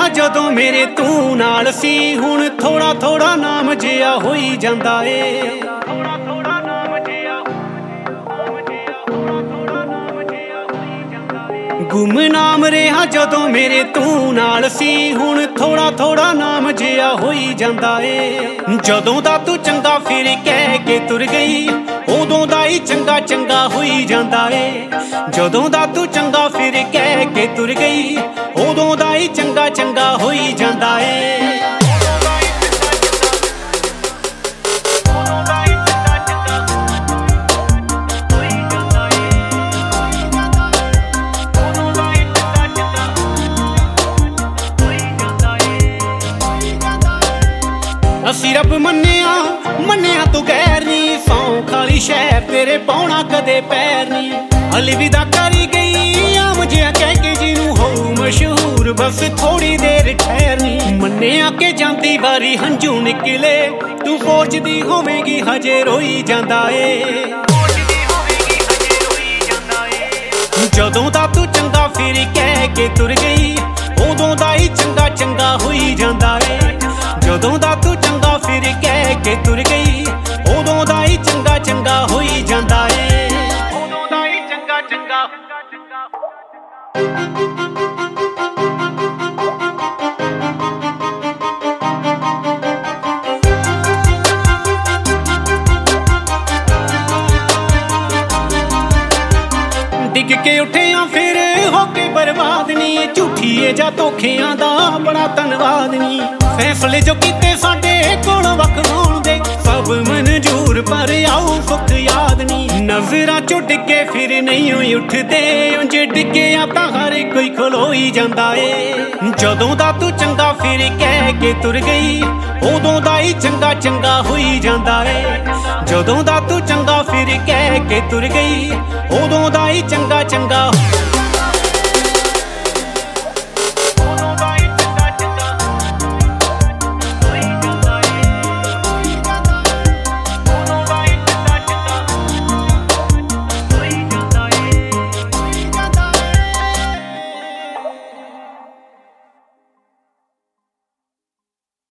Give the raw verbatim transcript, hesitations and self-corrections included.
ਜਦੋਂ ਮੇਰੇ ਤੂੰ ਨਾਲ ਸੀ, ਹੁਣ ਥੋੜਾ ਥੋੜਾ ਨਾਮ ਜਿਹਾ ਹੋਈ ਜਾਂਦਾ ਏ। ਗੁੰਮਨਾਮ ਰਿਹਾ ਜਦੋਂ ਮੇਰੇ ਤੂੰ ਨਾਲ ਸੀ, ਹੁਣ ਥੋੜਾ ਥੋੜਾ ਨਾਮ ਜਿਹਾ ਹੋਈ ਜਾਂਦਾ ਏ। ਜਦੋਂ ਦਾ ਤੂੰ ਚੰਗਾ ਫਿਰ ਕਹਿ ਕੇ ਤੁਰ ਗਈ, ਉਦੋਂ ਦਾ ਹੀ ਚੰਗਾ ਚੰਗਾ ਹੋਈ ਜਾਂਦਾ ਏ। ਜਦੋਂ ਦਾ ਤੂੰ ਚੰਗਾ ਫਿਰ ਕਹਿ ਕੇ ਤੁਰ ਗਈ, ਉਦੋਂ ਦਾ ਹੀ ਚੰਗਾ ਚੰਗਾ ਹੋਈ ਜਾਂਦਾ ਏ। ਅਸੀਂ ਰੱਬ ਮੰਨਿਆ ਮੰਨਿਆ ਤੂੰ ਗੈਰ ਨੀ, ਸੌਂ ਖਾਲੀ ਸ਼ਹਿਰ ਤੇਰੇ ਪਾਉਣਾ ਕਦੇ ਪੈਰ ਨੀ। ਅਲਵਿਦਾ ਕਰੀ ਗਈ ਆਮ ਜਿਹਾ ਕਹਿ ਕੇ ਜਿਹਨੂੰ ਹੋਊ ਮਸ਼ਹੂਰ, ਬਸ ਥੋੜੀ ਦੇਰ ਠਹਿਰਨੀ। ਮੰਨਿਆ ਕਿ ਜਾਂਦੀ ਵਾਰੀ ਹੰਝੂ ਨਿਕਲੇ, ਤੂੰ ਸੋਚਦੀ ਹੋਵੇਂਗੀ ਹਜੇ ਰੋਈ ਜਾਂਦਾ ਏ। ਜਦੋਂ ਦਾ ਤੂੰ ਚੰਗਾ ਫਿਰ ਕਹਿ ਕੇ ਤੁਰ ਗਈ, ਉਦੋਂ ਦਾ ਹੀ ਚੰਗਾ ਚੰਗਾ ਹੋਈ ਜਾਂਦਾ ਏ। ਜਦੋਂ ਦਾ ਤੂੰ ਚੰਗਾ ਫਿਰ ਕਹਿ ਕੇ ਤੁਰ ਗਈ, ਉਦੋਂ ਦਾ ਹੀ ਚੰਗਾ ਚੰਗਾ ਹੋਈ ਜਾਂਦਾ ਏ। ਉਦੋਂ ਦਾ ਹੀ ਚੰਗਾ ਚੰਗਾ। ਡਿੱਗ ਕੇ ਉੱਠਿਆ ਫਿਰ ਹੋ ਕੇ ਬਰਬਾਦ ਨੀ, ਝੂਠੀ ਏ ਜਾਂ ਧੋਖਿਆਂ ਦਾ ਬੜਾ ਧੰਨਵਾਦ ਨੀ। ਫੈਸਲੇ ਜੋ ਕੀਤੇ ਸਾਡੇ ਕੋਲ ਵੱਖ ਹੋਣ ਦੇ, ਸਭ ਮਨਜ਼ੂਰ ਪਰ ਆਉ ਸੁੱਖ ਯਾਦ ਨੀ। ਨਜ਼ਰਾਂ ਚੋਂ ਡਿੱਗੇ ਫਿਰ ਨਹੀਂ ਹੋਈ ਉੱਠਦੇ, ਉਂਝ ਡਿੱਗਿਆ ਤਾਂ ਹਰ ਕੋਈ ਖਲੋਈ ਜਾਂਦਾ ਏ। ਜਦੋਂ ਦਾ ਤੂੰ ਚੰਗਾ ਫਿਰ ਕਹਿ ਕੇ ਤੁਰ ਗਈ, ਉਦੋਂ ਦਾ ਹੀ ਚੰਗਾ ਚੰਗਾ ਹੋਈ ਜਾਂਦਾ ਏ। ਜਦੋਂ ਦਾ ਤੂੰ ਚੰਗਾ ਫਿਰ ਕਹਿ ਕੇ ਤੁਰ ਗਈ, ਉਦੋਂ ਦਾ ਹੀ ਚੰਗਾ ਚੰਗਾ।